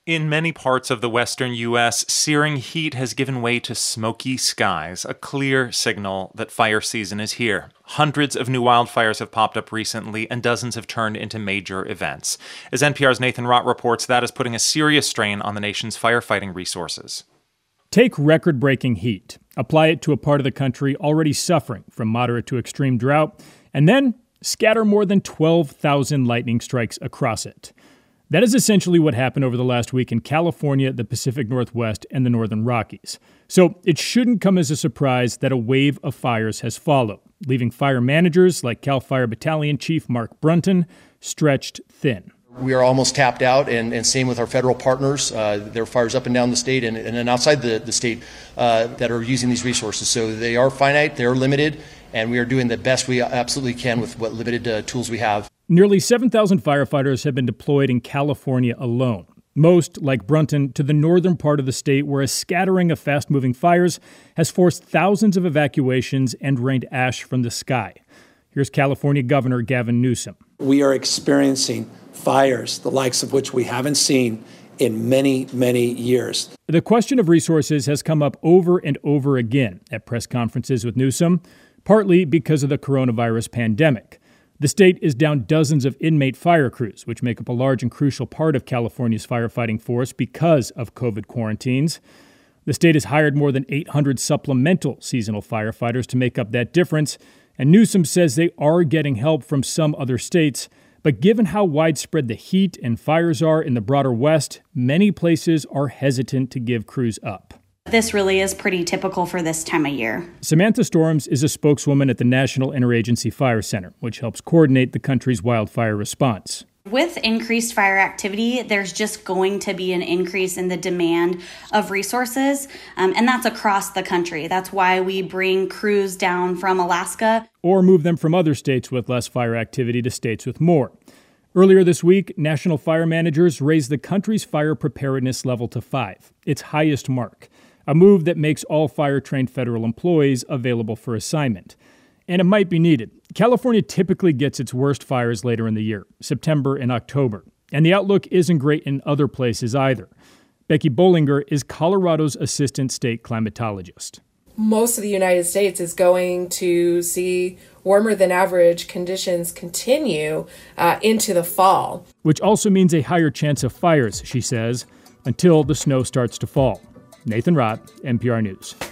In many parts of the western U.S., searing heat has given way to smoky skies, a clear signal that fire season is here. Hundreds of new wildfires have popped up recently, and dozens have turned into major events. As NPR's Nathan Rott reports, that is putting a serious strain on the nation's firefighting resources. Take record-breaking heat, apply it to a part of the country already suffering from moderate to extreme drought, and then scatter more than 12,000 lightning strikes across it. That is essentially what happened over the last week in California, the Pacific Northwest, and the Northern Rockies. So it shouldn't come as a surprise that a wave of fires has followed, leaving fire managers like CAL FIRE Battalion Chief Mark Brunton stretched thin. We are almost tapped out, and same with our federal partners. There are fires up and down the state and then outside the state that are using these resources. So they are finite, they're limited, and we are doing the best we absolutely can with what limited tools we have. Nearly 7,000 firefighters have been deployed in California alone. Most, like Brunton, to the northern part of the state where a scattering of fast-moving fires has forced thousands of evacuations and rained ash from the sky. Here's California Governor Gavin Newsom. We are experiencing fires, the likes of which we haven't seen in many, many years. The question of resources has come up over and over again at press conferences with Newsom, partly because of the coronavirus pandemic. The state is down dozens of inmate fire crews, which make up a large and crucial part of California's firefighting force because of COVID quarantines. The state has hired more than 800 supplemental seasonal firefighters to make up that difference, and Newsom says they are getting help from some other states. But given how widespread the heat and fires are in the broader West, many places are hesitant to give crews up. This really is pretty typical for this time of year. Samantha Storms is a spokeswoman at the National Interagency Fire Center, which helps coordinate the country's wildfire response. With increased fire activity, there's just going to be an increase in the demand of resources, and that's across the country. That's why we bring crews down from Alaska. Or move them from other states with less fire activity to states with more. Earlier this week, national fire managers raised the country's fire preparedness level to 5, its highest mark, a move that makes all fire-trained federal employees available for assignment. And it might be needed. California typically gets its worst fires later in the year, September and October. And the outlook isn't great in other places either. Becky Bollinger is Colorado's assistant state climatologist. Most of the United States is going to see warmer than average conditions continue into the fall. Which also means a higher chance of fires, she says, until the snow starts to fall. Nathan Rott, NPR News.